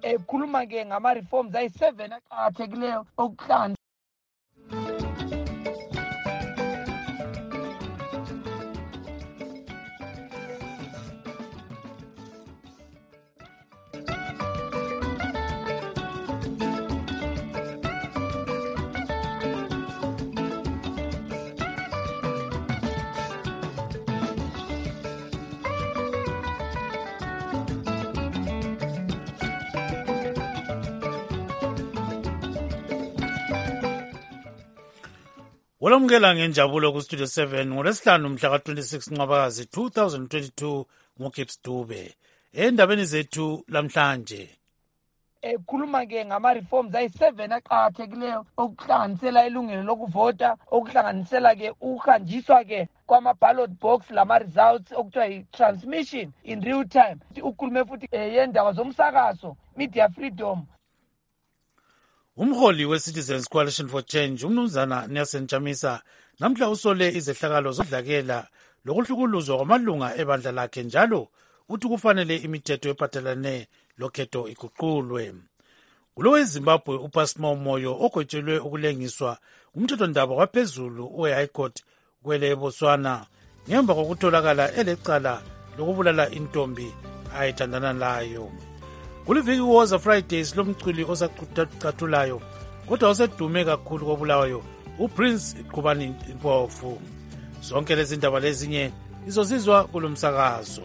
ekhuluma ke ngama-reforms ayi-7 aqakathekileyo okuhlanganisa Olomkela ngenjabulo ku Studio 7 ngolesihlanu mhla ka26 Ncwabakazi 2022 ngoKips Dube. Endabeni zethu lamhlanje ekhuluma ke ngama-reforms ayi-7 aqakathekileyo okuhlanganisela ilungelo lokuvota, okuhlanganisela ke ukuhanjiswa ke kwama-ballot box lama-results okuthiwa yi-transmission in real time. Ukhulume futhi yendaba zomsakazo, media freedom. Umholi we-Citizens Coalition for Change umnumzana Nelson Chamisa namhla usole izehlakalo zodlakela lokuhlukuluzwa kwamalunga ebandla lakhe njalo uthi kufanele imithetho ephathelane lokhetho iguqulwe. Kulo weZimbabwe uPasmo Moyo ogwetshelwe ukulengiswa umthethondaba waphezulu we-High Court kwele Botswana ngemva kokutholakala elecala lokubulala intombi ayithandana layo. Kuliviki Woza Fridays lomculi osacathulayo kodwa osedume kakhulu kobulawayo uPrince Qubani Mpofu. Zonke lezi ndaba lezinye izozizwa kulomsakazo.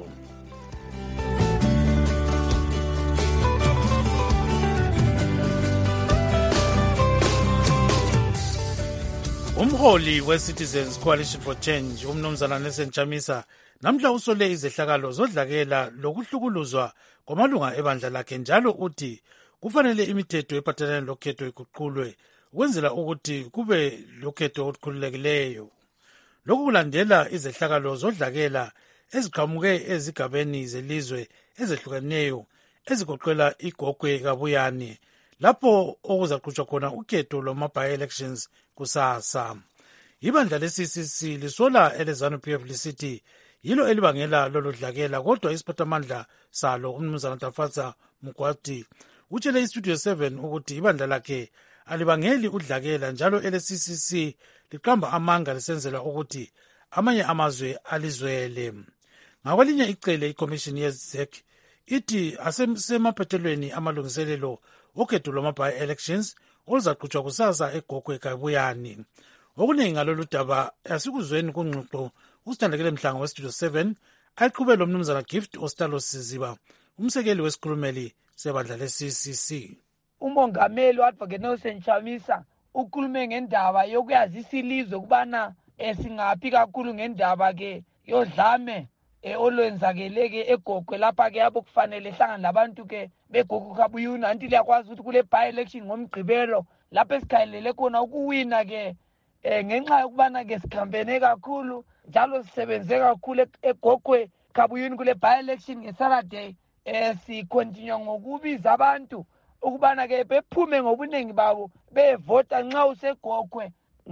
Umholi we-Citizens Coalition for Change umnumzana Nelson Chamisa namhla usole izehlakalo zodlakela lokuhlukuluzwa kwamalunga ebandla lakhe njalo uthi kufanele imithetho ephathelane lokhetho iguqulwe ukwenzela ukuthi kube lokhetho olukhululekileyo. Lokhu kulandela izehlakalo zodlakela eziqhamuke ezigabeni zelizwe ezehlukeneyo ezigoqela iGogwe Kabuyane lapho okuzaqhutshwa khona ukhetho lwama-by-elections kusasa. Ibandla le-CCC lisola eleZANU-PF lisithi yilo elibangela lolu dlakela kodwa isiphathamandla salo umnumzana Tafatsa Mugwadi utshele iStudio 7 ukuthi ibandla lakhe alibangeli udlakela njalo ele-CCC liqamba amanga lisenzela ukuthi amanye amazwe alizwele. Ngakwelinye icele iCommission ye-ZEC ithi asemaphethelweni amalungiselelo okhetho lwama-by-elections oluzaqhutshwa kusasa eGogwe Kabuyane. Okuningi ngalolu daba asikuzweni kungxoxo usithandekele Mhlanga weStudio 7 ayiqhubela umnumzana Gift Ostalo Siziba umsekeli wesikhulumeli sebandla le-CCC. Umongameli u-Advocate Nelson Chamisa ukhulume ngendaba yokuyazisa ilizwe kubana singaphi kakhulu ngendaba ke yodlame olwenzakele ke eGogwe lapha ke yabo kufanele hlangana labantu ke beGogwe Kabuyane anti liyakwazi ukuthi kule by-election ngomgqibelo lapho esikhayelele khona ukuwina ke ngenxa yokubana ke sikhambene kakhulu njalo sisebenze kakhulu eGogwe Kabuyane kule by-election ngeSaturday sikontinue ngokubiza abantu ukubana ke bephume ngobuningi babo bevota nxa useGogwe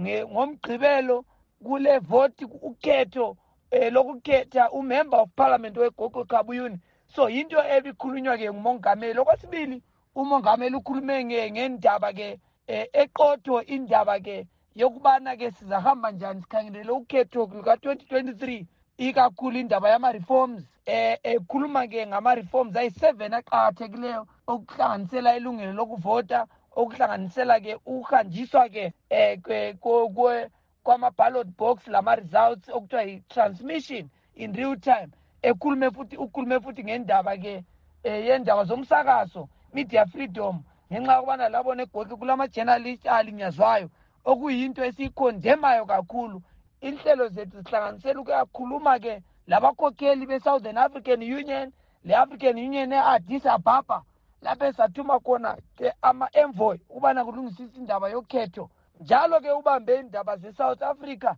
ngomgqibelo kule vote ukhetho lokukhetha umember of parliament weGogwe Kabuyane. So into ebikhulunywa ke ngumongameli. Okwesibili umongameli ukhulume ngendaba ke eqotho indaba ke yokubana ke sizahamba njani sikhangelele ukhetho luka-2023 ikakhulu indaba yama-reforms ekhuluma ke ngama-reforms ayi-7 aqakathekileyo okuhlanganisela ilungelo lokuvota, okuhlanganisela ke ukuhanjiswa ke kwama-ballot box lama-results okuthiwa yi-transmission in real time. Ukhulume futhi ngendaba ke yendaba zomsakazo, media freedom, ngenxa yokubana labo neGogwe kulama-journalist alinyazwayo okuyinto esiyikhondemayo kakhulu. Inhlelo zethu zihlanganisela ukuyakhuluma ke labakhokheli be-Southern African Union, le-African Union e-Addis Ababa lapho esathuma khona ke ama-envoy ukubana kulungisisa indaba yokhetho. Njalo ke ubambe indaba ze-South Africa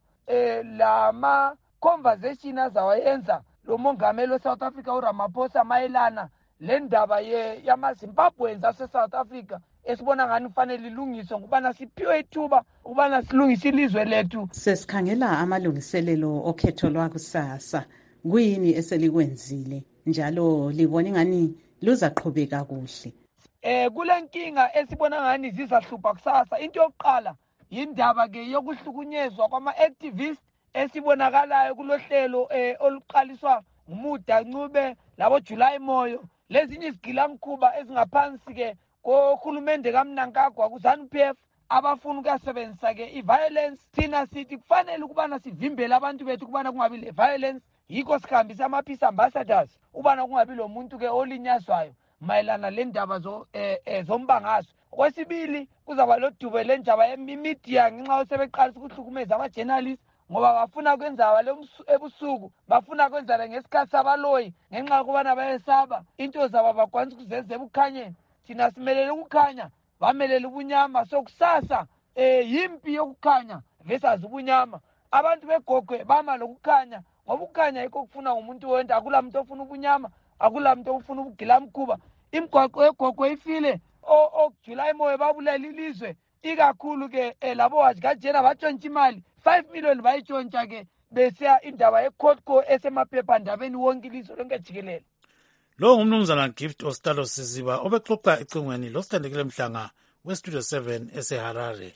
lama-conversation azawayenza lo mongameli we-South Africa uRamaphosa mayelana le ndaba yama-Zimbabweans ase-South Africa esibona ngani kufanele ilungiswe ngubana siphiwe ithuba ukubana silungise ilizwe lethu. Sesikhangela amalungiselelo okhetho lwakusasa, kuyini eselikwenzile njalo libona ngani luzaqhubeka kuhle? kulenkinga esibona ngani zizahlupha kusasa. Into yokuqala yindaba ke yokuhlukunyezwa kwama-activist esibonakalayo kulohlelo oluqaliswa nguMuda Ncube labo July Moyo, lezinye izigilamkhuba ezingaphansi ke kohulumende kaMnangagwa ku-ZANU-PF abafuna ukuyasebenzisa ke i-violence. Thina sithi kufanele ukubana sivimbele abantu bethu kubana kungabi le-violence, yikho sihambisa ama-peace ambassadors ubana kungabi lo muntu ke olinyazwayo mayelana le ndaba zombangazo. Okwesibili kuzaba lodubo lendaba yemimedia ngenxa yosebeqalisa ukuhlukumeza ama-journalists ngoba bafuna kwenza ebusuku, bafuna kwenza ngesikhathi sabaloyi ngenxa yokubana bayesaba into zabo bakwanisa ukuzeza ebukhanyeni. Thina simelele ukukhanya, bamelele ubunyama. So kusasa yimpi yokukhanya versus ubunyama. Abantu begogwe bama lokukhanya ngoba ukukhanya yikho kufuna umuntu wonke, akula muntu ofuna ubunyama, akula muntu ofuna ubugilamkhuba. Imigwaqo yegogwe ifile, July Moyo babulela ilizwe ikakhulu ke labo wajikajena batshontsha imali 5 million bayitshontsha ke besiya indaba yekhotko esemaphephandabeni wonke ilizwe lonke jikelele. Lo ngumnumzana Gift Ostalo Siziba obexoxa ecingweni losithandekile Mhlanga weStudio 7 eseHarare.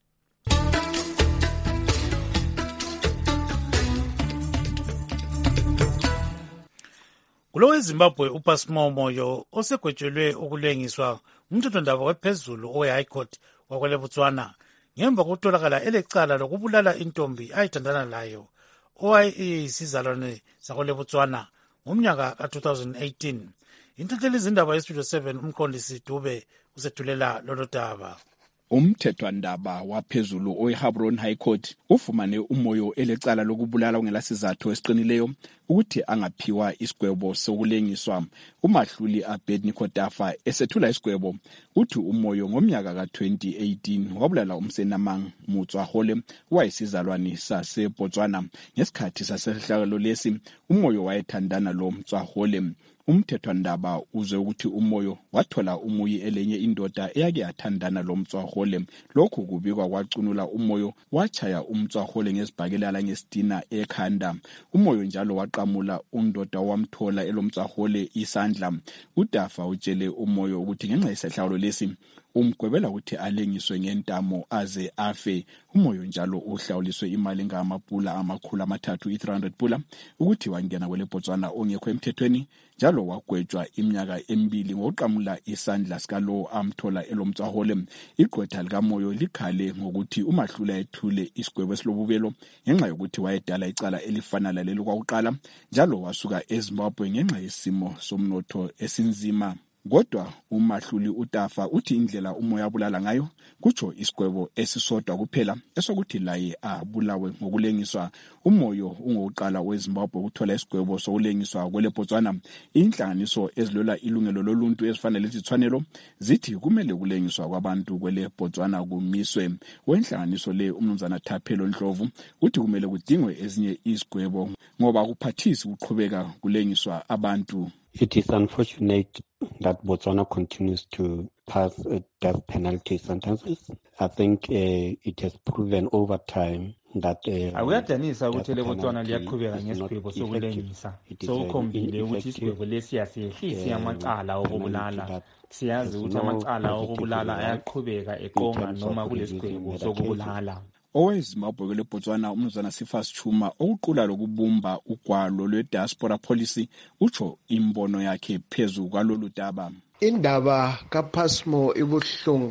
Kulo weZimbabwe uPasmo Moyo osegwetshelwe ukulengiswa umthethwandaba wephezulu owe-High Court wakwele Botswana ngemva kokutholakala elecala lokubulala intombi ayithandana layo owayeyisizalwane sakwele Botswana ngomnyaka ka-2018. Intatheli izindaba yeStudio 7 umqondisi Dube usethulela lolo daba. Umthethwandaba waphezulu oweHabron High Court ufumane uMoyo elecala lokubulala ongelasizathu esiqinileyo ukuthi angaphiwa isigwebo sokulengiswa. Umahluli Abednego Tafa esethula isigwebo uthi uMoyo ngomnyaka ka-2018 wabulala umsenamang Mutswahole wayisizalwane saseBotswana. Ngesikhathi sasehlakalo lesi uMoyo wayethandana lo Mutswahole. Umthethwandaba uzwe ukuthi uMoyo wathola umuyi elenye indoda eyake yathandana lo Mutswahole. Lokhu kubikwa kwacunula uMoyo wachaya uMutswahole ngesibhakelala ngesidina ekhanda. uMoyo njalo waqamula undoda wamthola elomtswahole isandla. uDafa utshele uMoyo ukuthi ngenxa yesehlakalo lesi umgwebela ukuthi alengiswe ngentamo aze afe. uMoyo njalo uhlawuliswe imali engamapula amakhulu amathathu i-300 pula ukuthi wangena kwele Botswana ongekho emthethweni, njalo wagwetshwa iminyaka 2 ngokuqamula isandla sikalo amthola elomtswahole. Igqwetha likaMoyo likhale ngokuthi umahlula ethule isigwebo esilobubelo ngenxa yokuthi wayedala icala elifana lalelo kwakuqala, njalo wasuka eZimbabwe ngenxa yesimo somnotho esinzima. Kodwa umahluli uTafa uthi indlela uMoyo abulala ngayo kutsho isigwebo esisodwa kuphela esokuthi laye abulawe ngokulengiswa. uMoyo ungokuqala weZimbabwe ukuthola isigwebo sokulengiswa kwele Botswana. Inhlanganiso ezilwela ilungelo loluntu ezifana lezithwanelo zithi kumele kulengiswa kwabantu kwele Botswana kumiswe. Wenhlanganiso le umnumzana Thaphelo Ndlovu uthi kumele kudingwe ezinye izigwebo ngoba kuphathisi ukuqhubeka kulengiswa abantu. It is unfortunate that Botswana continues to pass death penalty sentences. I think it has proven over time that akuyadanisa ukuthi le Botswana liyaqhubeka ngesigwebo sokulengisa. Sokukhombile ukuthi isigwebo lesi siyasehlisa amacala okubulala. Siyazi ukuthi amacala okubulala ayaqhubeka eqonga noma kulesigwebo sokubulala. OweZimbabwe kwele Botswana umnumzana Sifas Chuma okuqula lokubumba ugwalo lwe-diaspora policy utsho imbono yakhe phezu kwalolu daba. Indaba kaPasmo ibuhlungu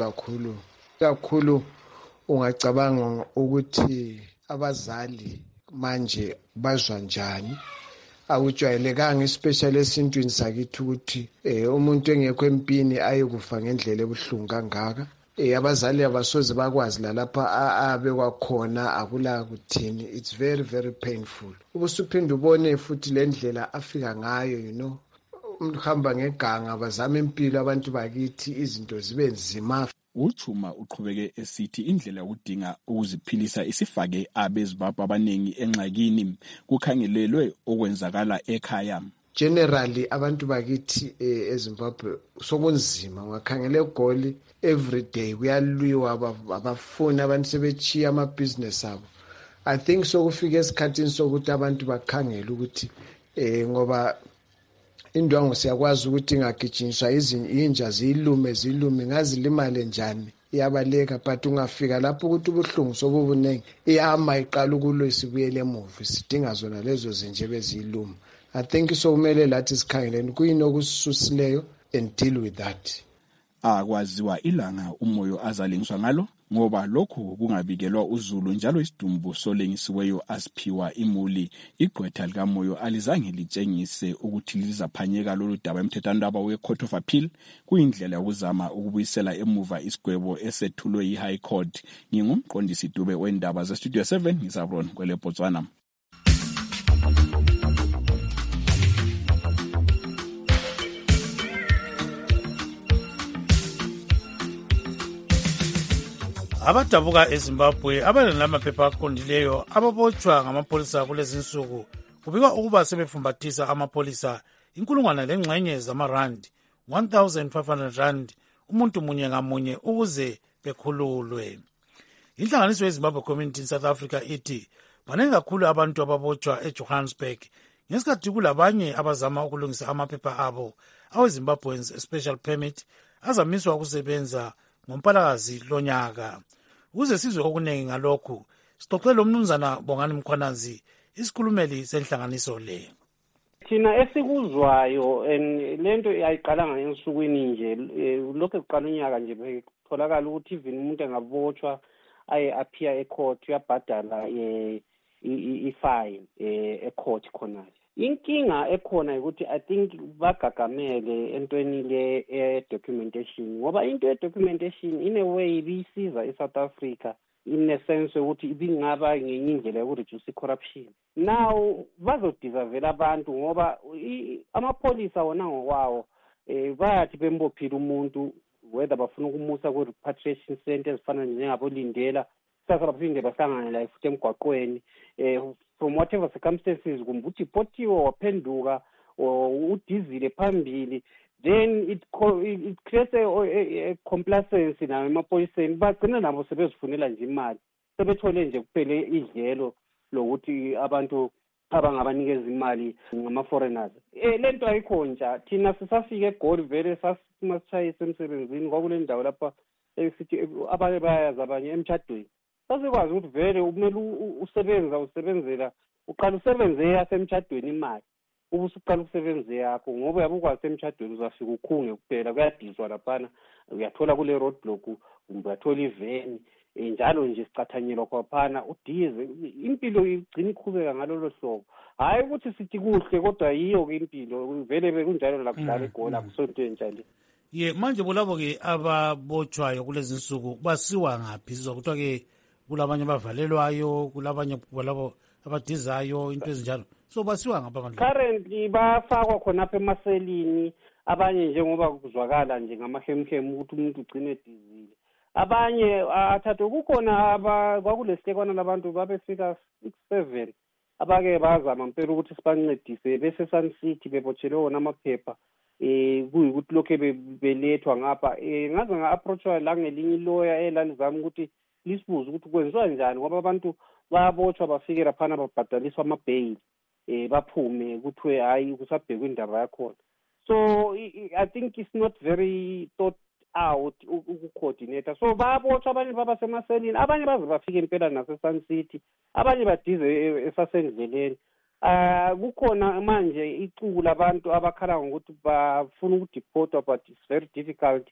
kakhulu ungacabanga ukuthi abazali manje bazwa njani. Akujwayelekanga especially esintwini sakithi ukuthi umuntu engekho empini ayekufa ngendlela ebuhlungu kangaka. Abazali abasoze bakwazi lapha abekwakhona akula kuthini. It's very very painful. Ubusuphinda ubone futhi le ndlela afika ngayo, umhamba ngeganga bazama impilo abantu bakithi izinto zibe nzima. uChuma uqhubeke esithi indlela yokudinga ukuziphilisa isifake abeZimbabwe abaningi enxakini kukhangelelwe okwenzakala ekhaya. Generally abantu bakithi eZimbabwe sokunzima, ngakhangela eGoli every day kuyalwiwa, abafuni abantu sebechiya ama-business abo. I think sokufika esikhathini sokuthi abantu bakhangele ukuthi ngoba indwangu siyakwazi ukuthi ingagijinyiswa inja zilume ngazilimale njani iyabaleka, but ungafika lapho ukuthi ubuhlungu sobubuningi iyama iqala ukulwisa ibuyele emuva, sidinga zona lezo zinje beziyiluma. I think sokumele lathi sikhangeleni kuyini okusisusileyo and deal with that. Akwaziwa ilanga umoyo azalengiswa ngalo ngoba lokhu kungabikelwa uZulu, njalo isidumbu solengisiweyo asiphiwa imuli. Igqwetha likamoyo alizange litshengise ukuthi lizaphanyeka lolu daba emthethwandaba we-Court of Appeal. Kuyindlela yokuzama ukubuyisela emuva isigwebo esethulwe yi-High Court. Ngingumqondisi Dube wendaba ze-Studio 7 ngisabron kwele Botswana. Abadabuka eZimbabwe abanamaphepha aqondileyo ababotshwa ngamapolisa kulezi insuku kubikwa ukuba sebefumbathisa amapolisa 1,000 zamarandi 1,500 rand umuntu munye ngamunye ukuze bekhululwe. Inhlanganiso yeZimbabwe Community in South Africa ithi banengi kakhulu abantu ababotshwa eJohannesburg ngesikhathi kulabanye abazama ukulungisa amaphepha abo aweZimbabweans special permit azamiswa ukusebenza ngoMpalakazi lonyaka. Ukuze sizwe okuningi ngalokhu, sixoxele umnumzana Bongani Mkhwanazi, isikhulumeli senhlanganiso le. Thina esikuzwayo lento ayiqalanga ensukwini nje, lokho kuqala unyaka nje kutholakala ukuthi even umuntu engabotshwa aye appear ecourt uyabhadala i-fine ecourt khona. Inkinga ekhona ukuthi I think bagagamele entweni le documentation, ngoba into ye documentation in a way ibisiza eSouth Africa in a sense ukuthi ibingaba ngenye indlela yokureduce corruption. Now bazodisavela abantu ngoba amapolisa wona ngokwawo bayathi bembophila umuntu whether bafuna ukumusa ku repatriation center ezifana njengabolindela sasa baphinde bahlangane la futhi emgwaqweni from whatever circumstances kumbe udipotiwe waphenduka udizile phambili, then it creates a complacency nayo emapoliseni bagcina nabo sebezifunela nje imali, sebethole nje kuphele idlelo lokuthi abantu abangabanikeza imali ngama-foreigners. Lento ayikho ntsha. Thina sisafika eGoli vele sasimasitshayisa emsebenzini kwakule ndawo lapha esithi abanye bayazi abanye emtshadweni. Sasikwazi ukuthi vele umele usebenzela uqala usebenze yasemtshadweni imali ubusuqala ukusebenza yakho ngoba uyabukwazi emtshadweni uzafika ukhunge kuphela kuyadizwa laphana uyathola kule roadblock kumbe uyathola iveni njalo nje sicathanyelwa kwaphana udize impilo igcina iqhubeka ngalolo hlobo. Hayi ukuthi sithi kuhle kodwa yiyo ke impilo vele bekunjalo la kudala eGoli akusonto enjalo. Manje bolabo ke ababotshwayo kulezi insuku basiwa ngaphi? Sizokuthiwa ke kulabanye abavalelwayo, kulabanye balabo abadizayo, into ezinjalo. So basiwa ngapha abantu. Currently bafakwa khona apha emaselini, abanye njengoba kuzwakala nje ngamahemhem ukuthi umuntu ugcine edizile. Abanye athathu kukhona kwakulesihlekwana labantu babefika 6-7 abake bazama impela ukuthi sibancedise bese Sun City bebotshelwe wona amaphepha kuyikuthi lokho belethwa ngapha ngaze nga-approachwa la ngelinye lawyer elalizama ukuthi lisibuze ukuthi kwenziwa njani ngoba abantu bayabotshwa bafike laphana babhadaliswa ama-bail baphume kuthiwe hayi kusabhekwa indaba yakhona. So I think it's not very thought out ukucoordinate. So bayabotshwa abanye babasemaselini, abanye baze bafike impela nase-Sun City, abanye badize esasendleleni. Kukhona manje icuku labantu abakhala ngokuthi bafuna ukudeport but it's very difficult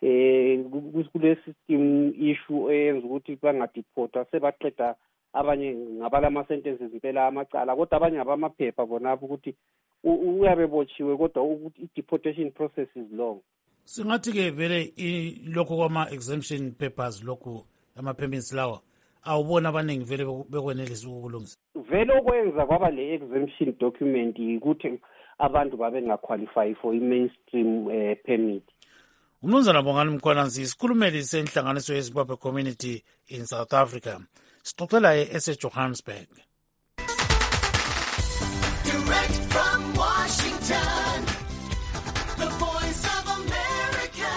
kule system issue eyenza ukuthi bangadeport. Sebaqeda abanye ngabala sentences impela amacala kodwa abanye abamaphepha bona ukuthi uyabe botshiwe kodwa ukuthi i-deportation process is long. Singathi ke vele lokho kwama-exemption papers lokhu ama-permits lawa awubona abaningi vele bekwenelisa ukulungisa. Vele okwenza kwaba le-exemption document ukuthi abantu babengaqualify for i-mainstream permit. Umnumzana Bongani Mkhwanazi, isikhulumeli senhlanganiso yeZimbabwe Community in South Africa, sixoxela eseJohannesburg. Direct from Washington, the voice of America,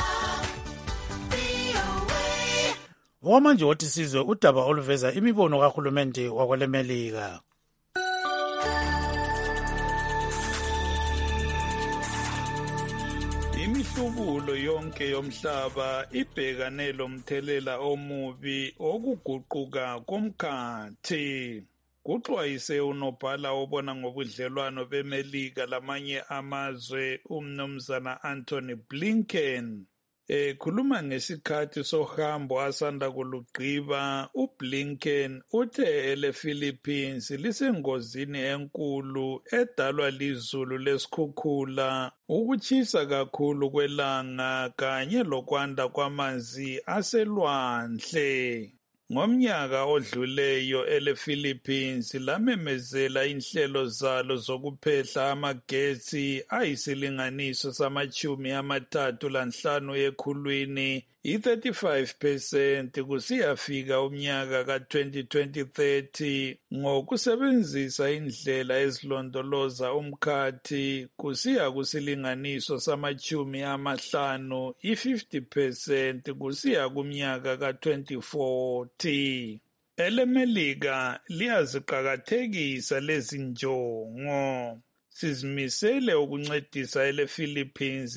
VOA. Okwamanje wothi sizwe udaba oluveza imibono kahulumende wakwelemelika. inhlubulo yonke yomhlaba ibhekane lomthelela omubi wokuguquka komkhathi. Kuxwayise unobhala obona ngobudlelwano beMelika lamanye amazwe umnumzana Anthony Blinken. Ekhuluma ngesikhathi sohambo asanda kulugqiba, uBlinken uthe elePhilippines lisengozini enkulu edalwa lizulu lesikhukhula, ukutshisa kakhulu kwelanga kanye lokwanda kwamanzi aselwandle. Ngomnyaka odluleyo elePhilippines lamemezela inhlelo zalo zokuphehla amagetsi ayisilinganiso sama-35 ekhulwini, i-35% kusiyafika umnyaka ka-2030 ngokusebenzisa indlela ezilondoloza umkhathi kusiya kusilinganiso sama-50, i-50% kusiya kumnyaka ka-2040. EleMelika liyaziqakathekisa lezi njongo. Sizimisele ukuncedisa elePhilippines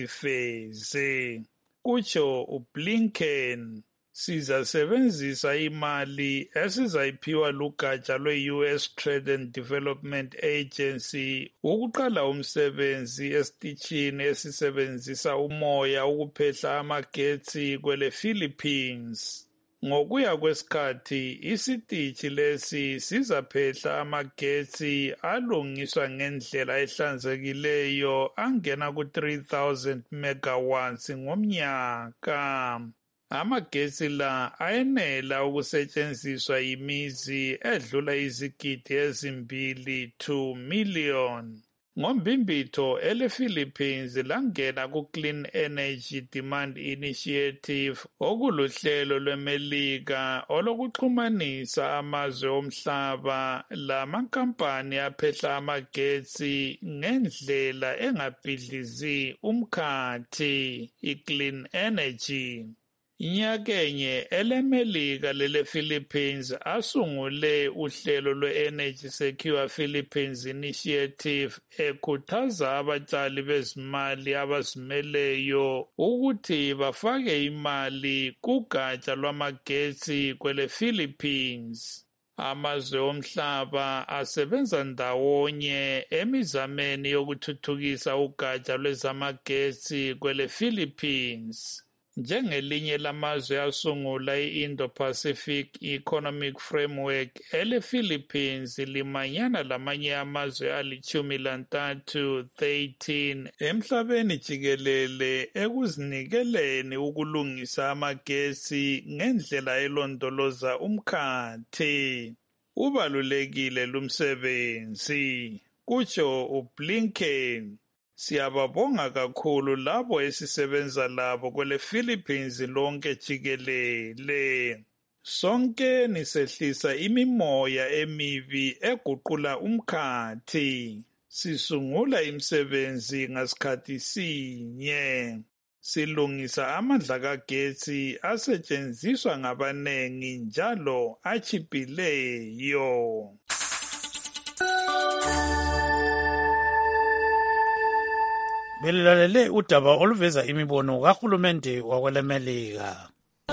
lizifeze. Kutsho uBlinken, sizasebenzisa imali esizayiphiwa lugatsha lwe-US Trade and Development Agency ukuqala umsebenzi esitishini esisebenzisa umoya ukuphehla amagetsi kwelePhilippines. Ngokuya kwesikhathi, isitishi lesi sizaphehla amagetsi alungiswa ngendlela ehlanzekileyo angena ku-3,000 megawatts ngomnyaka. Amagetsi la ayenela ukusetshenziswa yimizi edlula izigidi ezimbili 2 million. Ngombimbitho elePhilippines langena ku-Clean Energy Demand Initiative, okuluhlelo lweMelika olokuxhumanisa amazwe omhlaba lamankampani aphehla amagetsi ngendlela engabhidlizi umkhathi, i-Clean Energy. Inyakenye eleMelika lelePhilippines asungule uhlelo lwe-Energy Secure Philippines Initiative ekhuthaza abatshali bezimali abazimeleyo ukuthi bafake imali kugatsha lwamagetsi kwelePhilippines. Amazwe omhlaba asebenza ndawonye emizameni yokuthuthukisa ugatsha lwezamagetsi kwelePhilippines. Njengelinye lamazwe asungula i-Indo-Pacific Economic Framework, elePhilippines limanyana lamanye amazwe ali-13 emhlabeni jikelele ekuzinikeleni ukulungisa amagetsi ngendlela elondoloza umkhathi. Ubalulekile lumsebenzi, kutsho uBlinken. Siyababonga kakhulu labo esisebenza labo kwelePhilippines lonke jikelele. Sonke nisehlisa imimoya emibi eguqula umkhathi. Sisungula imisebenzi ngasikhathi sinye. Silungisa amandla kagetsi asetshenziswa ngabanengi njalo achiphileyo. Belilalele udaba oluveza imibono kahulumende wakweleMelika.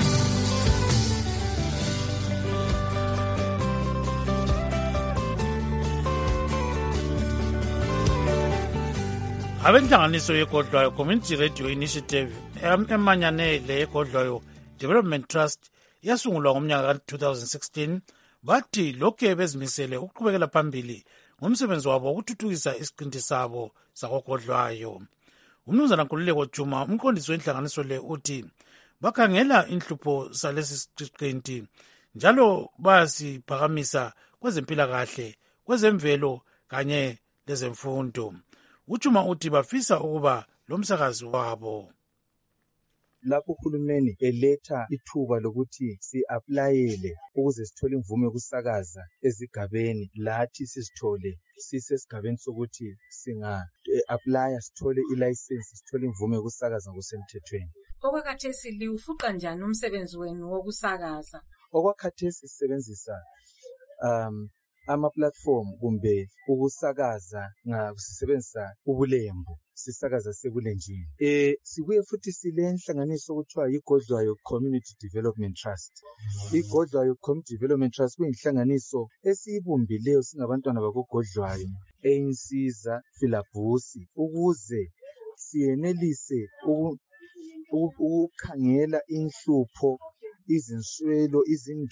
Abenhlanganiso yeGodlwayo Community Radio Initiative emanyane leGodlwayo Development Trust yasungulwa ngomnyaka ka-2016 bathi lokhu bezimisele ukuqhubekela phambili ngomsebenzi wabo wokuthuthukisa isiqinti sabo sakoGodlwayo. Umnumzana Nkululeko Juma, umqondisi wenhlanganiso le, uthi bakhangela inhlupho salesi siqinti njalo bayasiphakamisa kwezempilakahle, kwezemvelo kanye lezemfundo. Ujuma uthi bafisa ukuba lomsakazi wabo. Lapho uhulumeni eletha ithuba lokuthi si-aplayele ukuze sithole imvume yokusakaza ezigabeni, lathi sizithole sisesigabeni sokuthi singa-aplaya sithole ilayisensi, sithole imvume yokusakaza ngokusemthethweni. Okwakhathesi liwufuqa njani umsebenzi wenu wokusakaza? Okwakhathesi sisebenzisa ama-platform kumbe ukusakaza sisebenzisa ubulembu sisakaza sebulenjini. Sibuye futhi sile nhlanganiso okuthiwa iGodlwayo Community Development Trust. iGodlwayo Community Development Trust kuyinhlanganiso esiyibumbileyo singabantwana bakoGodlwayo eyinsiza Filabusi ukuze siyenelise ukukhangela inhlupho, izinswelo,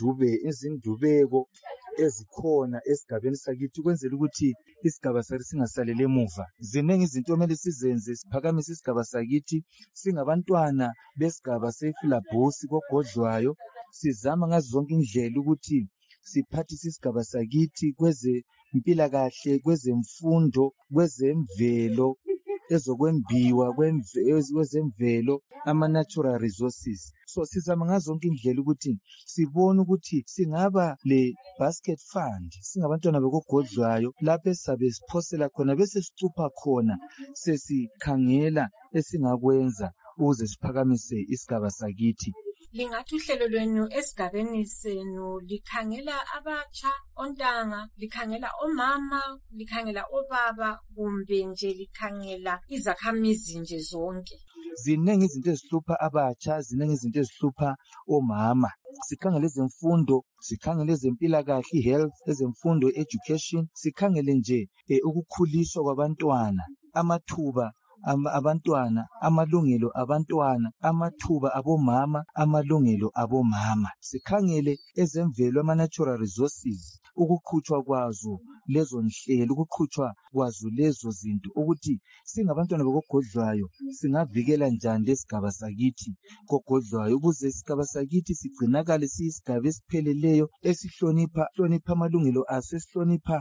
izindubeko ezikhona esigabeni sakithi ukwenzela ukuthi isigaba sakithi singasalele emuva. Ziningi izinto okumele sizenze siphakamise isigaba sakithi singabantwana besigaba seFilabusi koGodlwayo. Sizama ngazo zonke indlela ukuthi siphathise isigaba sakithi kwezempilakahle, kwezemfundo, kwezemvelo, ezokwembiwa kwezemvelo, ama-natural resources. So sizama ngazo zonke indlela ukuthi sibone ukuthi singaba le basket fund singabantwana bekoGodlwayo lapho esizabe siphosela khona bese sicupha khona sesikhangela esingakwenza ukuze siphakamise isigaba sakithi. Lingathi uhlelo lwenu esigabeni senu likhangela abatsha, ontanga, likhangela omama, likhangela obaba kumbe nje likhangela izakhamizi nje zonke? Ziningi izinto ezihlupha abatsha, ziningi izinto ezihlupha omama. Sikhangele ezemfundo, sikhangele ezempilakahle, health, ezemfundo, education, sikhangele nje ukukhuliswa kwabantwana, amathuba abantwana, amalungelo abantwana, amathuba abomama, amalungelo abomama. Sikhangele ezemvelo, ama-natural resources, ukuqhutshwa kwazo lezo nhlelo, ukuqhutshwa kwazo lezo zinto, ukuthi singabantwana bokoGodlwayo singavikela njani lesigaba sakithi koGodlwayo ukuze isigaba sakithi sigcinakale siyisigaba esipheleleyo esihlonipha amalungelo aso, esihlonipha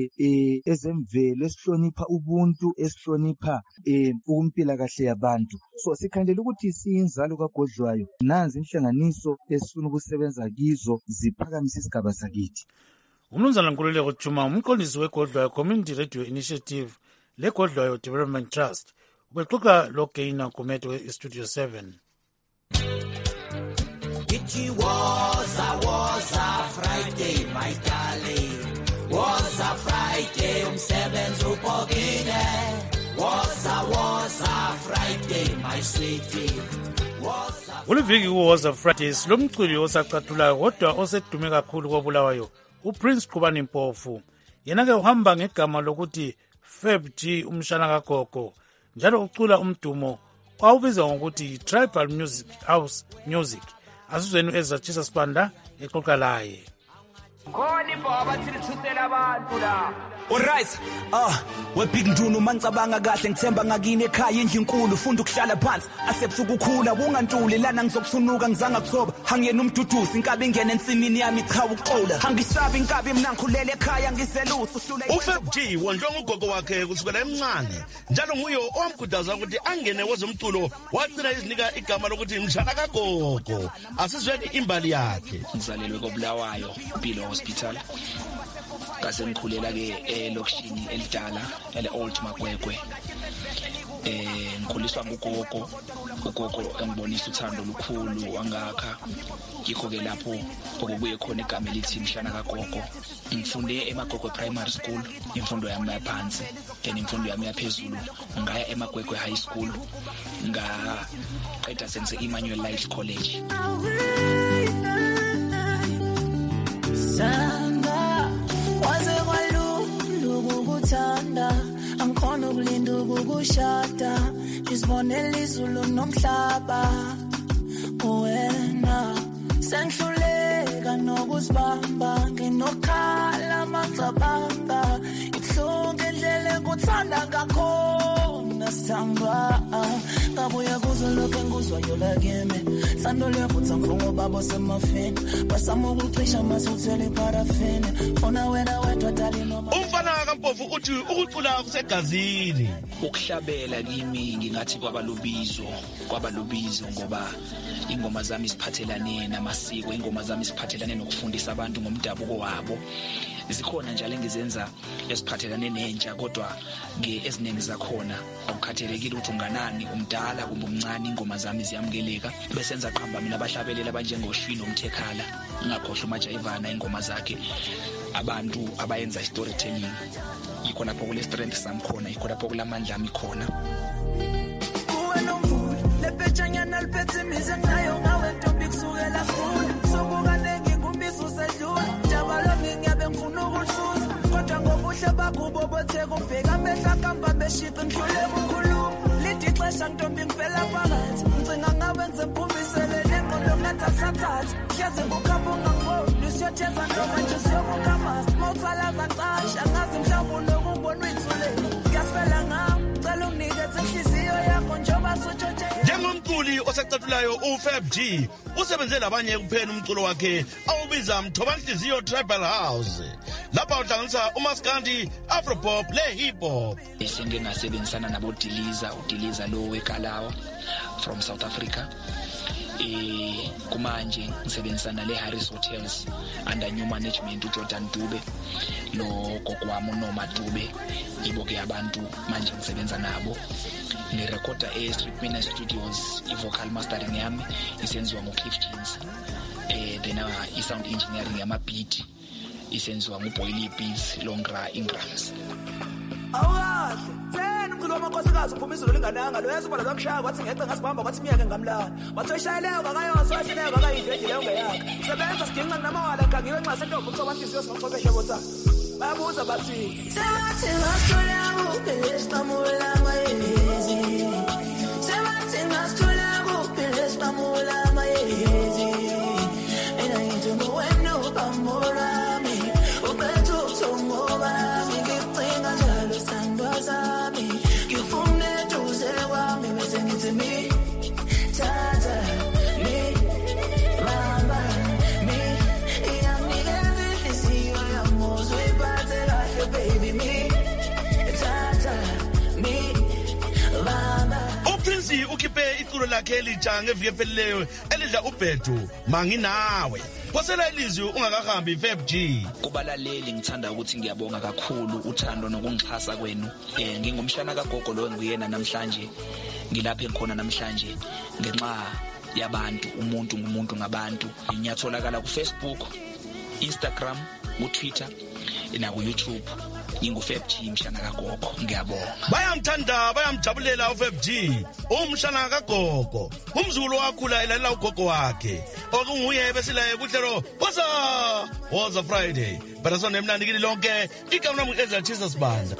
ezemvelo, esihlonipha ubuntu, esihlonipha ukumpilakahle yabantu. So sikhandela ukuthi siyinzalo kaGodlwayo nanzi inhlanganiso esifuna ukusebenza kizo ziphakamise isigaba sakithi. Umnumzana Nkululeko Juma, umqondisi weGodlwayo Community Radio Initiative leGodlwayo Development Trust, ubexoxa loGaina Nkumeto we-Studio 7. It was a Friday, my darling. Was a Friday, umsebenzi upokile. Was a Friday, my sweetie. Uliviki was a Friday, silomculi osacatulayo kodwa osedume kakhulu koBulawayo, uPrince Qubani Mpofu. Yena-ke uhamba ngegama lokuthi Feb G umshana kagogo, njalo ucula umdumo awubiza ngokuthi Tribal Music House Music. Asizweni ezatshisa sibanda exoxa laye. Khona ibhoba thilithusela abantu la. Alright, webig ndunu mancabanga kahle ngithemba ngakini ekhaya indlu inkulu ufunda ukuhlala phansi asepha ukukhula kungantuli lana ngizokusunuka ngizanga kuthoba hangiyena umduduzi inkabi ingene ensimini yami cha ukuxola angisabi inkabi mina ngikhulele ekhaya ngizelusa uhlula uFab G wondlwa ugogo wakhe kusukela emncane njalo nguye owamkhuthaza ukuthi angene kwezomculo wagcina izinika igama lokuthi mshana kagogo asizweni imbali yakhe ngizalelwe koBulawayo Mpilo Hospital kase ngikhulela ke elokishini elidala ele-Old Magwegwe ngikhuliswa ngugogo engibonisa uthando lukhulu wangakha yikho ke lapho okubuye khona igama elithi mshana kagogo. Ngifunde eMagwegwe Primary School imfundo yami yaphansi then imfundo yami yaphezulu ngaya eMagwegwe High School ngaqeda sense Emmanuel Life College. Waze kwalulu kukuthanda angikhona ukulinda ukukushada isibonela izulu nomhlaba wena sengihluleka nokuzibamba nginokhala macabanga ibuhlungu indlela enkuthanda ngakhona sithamba ngabuya kuzo lokho enguzwayo lakimi sando luyavutha mfungo babo semafini basama ukucisha masuthele parafini fona wena wedwa dali noma umfana kaMpofu uthi ukucula kusegazini ukuhlabela kimi ngingathi kwabalubizo ngoba ingoma zami siphathelane namasiko ingoma zami siphathelane nokufundisa abantu ngomdabuko wabo zikhona njalo engizenza esiphathelane nentsha kodwa eziningi zakhona akukhathelekile ukuthi unganani umdala kumbe umncane ingoma zami ziyamukeleka bese enza qhamba mina abahlabelela abanjengoShwini uMthekhala ngakhohle uMajayivana ingoma zakhe abantu abayenza storytelling. Yikho lapho kule strength sami khona, yikho lapho kulamandla ami khona. Kuwena umvula lephetshanyana liphethe imize ngayo ngawe ntombi kusukela sifuna sokuka nengi ngumbisi usedlula njalo ngiyabe ngifuna ukuhluza kodwa ngobuhle bakho bobotheka ubheka amehla kamba beshiqa ngihlule ukukhuluma lithi ixesha ntombi ngivela phakathi ngcinga ngawenze mphumisele nenqondo ngathi sathatha hleze kukhamba ungangiboni usiyotheza noma nje siyokukamasa mawuthalaza ncasha ngazi mhlawumbe unokubona uyithulele ngiyasifela ngawo cela unginikeze inhliziyo yakho njengoba sutshotshe. Njengomculi osecatulayo uFab G usebenze labanye kuphela umculo wakhe awubiza Mthobanhliziyo Tribal House. Lapha uhlanganisa uMaskandi, Afropop le hip hop. Sengike ngasebenzisana nabo Diliza lo weKalawa from South Africa. Kumanje ngisebenzisana le Harris Hotels under new management uJordan Dube lo kokwami uNoma Dube. Yibo ke abantu manje ngisebenza nabo. Ngirecorda eStreet Mina Studios, i-vocal mastering yami isenziwa ngoCliff Jeans. Then i-sound engineering yama-beat isenziwa nguBoily Beats Longra Ingrams. Awahle tena umculo wamakhosikazi uphumisa lolingananga lo yezibona zakushaya wathi ngeqe ngasibamba wathi miyake ngamlana wathi oshayeleyo bakayo ngasoyiseleyo bakayidledile ongeyakhe sebenza siginqa namawala kangiwe nxa sentombi Mthobanhliziyo singaxoxeshe botha bayabuza bathi sebathi ngasithola kuphi lesibamula amayezi sebathi ngasithola kuphi lesibamula amayezi enayithumo wena ubamula mi ubethu uthongoba ngicingana njalo sandwa zami ngifune eduze kwami bese ngithi mi tata mi mama mi iyanikeza inhliziyo yamuzwe iphathe kahle baby mi tata mi mama. uPrince ukhiphe iculo lakhe elitsha ngeviki ephelileyo elidla ubhedu manginawe. Phosela ilizwi ungakahambi Fab G. Kubalaleli ngithanda ukuthi ngiyabonga kakhulu uthando nokungixhasa kwenu. Ngingumshana kagogo lo engiyena namhlanje. Ngilapha engikhona namhlanje ngenxa yabantu, umuntu ngumuntu ngabantu. Ngiyatholakala ku Facebook, Instagram, uTwitter, na ku YouTube. NginguFab G mshana kagogo. Ngiyabonga. Bayamthanda, bayamjabulela uFab G. Umshana kagogo. Umzulu wakhula elalela ugogo wakhe. Okunguye besilaye kuhlelo Woza Friday. Barason emnandi kini lonke. Igama lami uEzra Jesus Banda.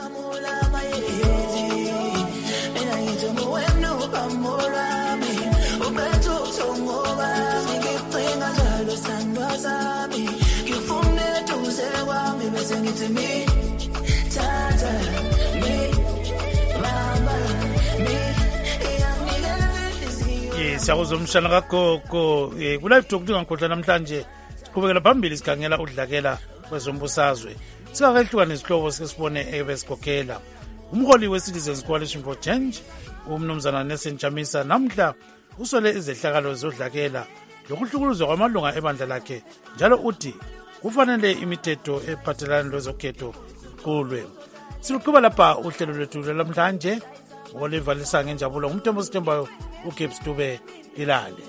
Siyakuzwa umshana kagogo kulive talk ngakhohlwa namhlanje siqhubekela phambili sikhangela udlakela kwezombusazwe singakehluka nesihlobo sesibone ebesikhokhela umholi we-Citizens Coalition for Change umnumzana Nelson Chamisa namhla usole izehlakalo zodlakela lokuhlukuluzwa kwamalunga ebandla lakhe njalo uthi kufanele imithetho ephathelana lwezokhetho iqulwe. Siluqhuba lapha uhlelo lwethu lwamhlanje olivalisa ngenjabulo ngumthembu sithembayo uGibbs Dube ilale.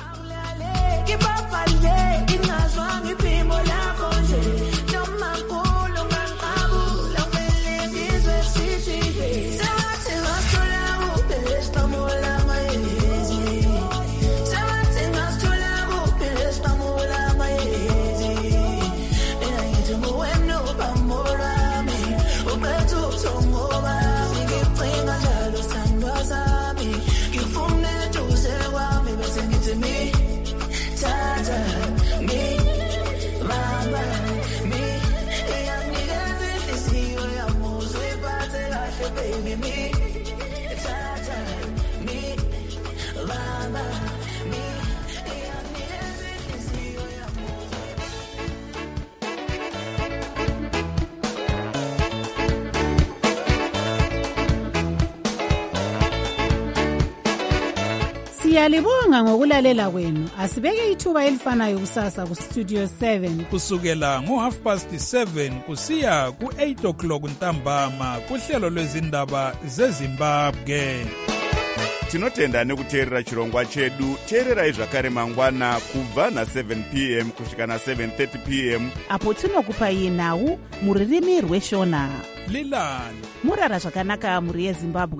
Siyalibonga ngokulalela kwenu. Asibeke ithuba elifanayo kusasa ku Studio 7 kusukela ngo7:30 kusiya ku8 o'clock ntambama kuhlelo lwezindaba zeZimbabwe. tinotenda nekuteerera chirongwa chedu. Teererai zvakare mangwana kubva na7 p.m. kusvika na7:30 p.m. apo tinokupai nhau mururimi rweshona. Lilani murara zvakanaka muri yeZimbabwe.